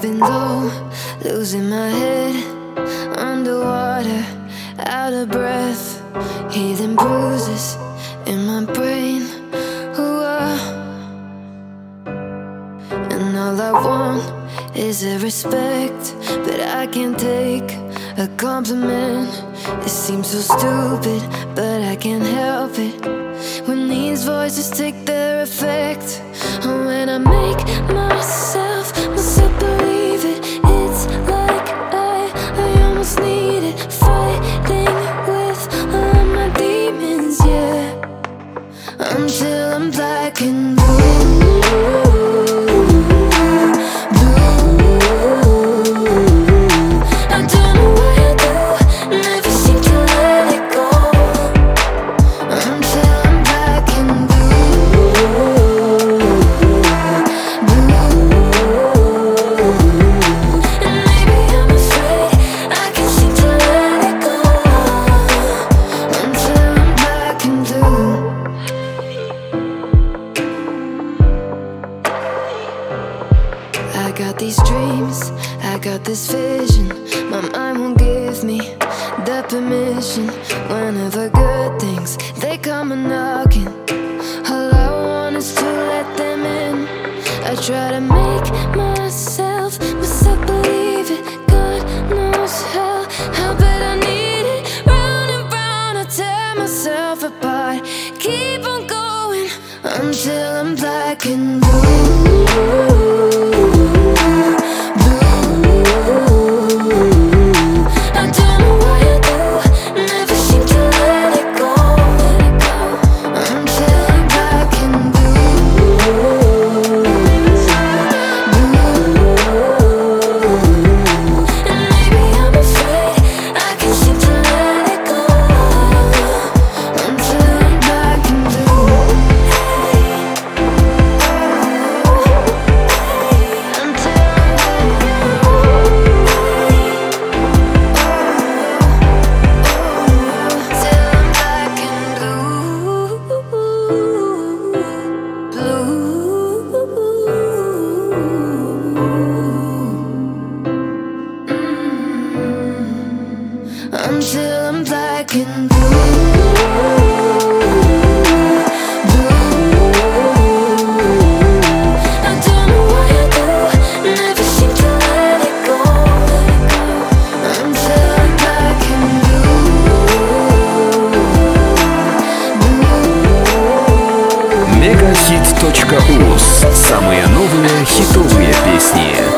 dropping low, losing my head, underwater, out of breath, healing bruises in my brain. Ooh, and all I want is a respect, but I can't take a compliment. It seems so stupid, but I can't help it when these voices take their effect. When I make myself believe it, it's like I almost need it. Fighting with all of my demons, yeah, until I'm black and blue. I got these dreams, I got this vision. My mind won't give me the permission. Whenever good things, they come a knocking, all I want is to let them in. I try to make myself believe it. God knows how bad I need it. Round and round, I tear myself apart. Keep on going until I'm black and blue. Until I'm black and blue. I don't know what I do, never seem to let it go. Until I'm black and blue. Megahit.uz. Самые новые хитовые песни.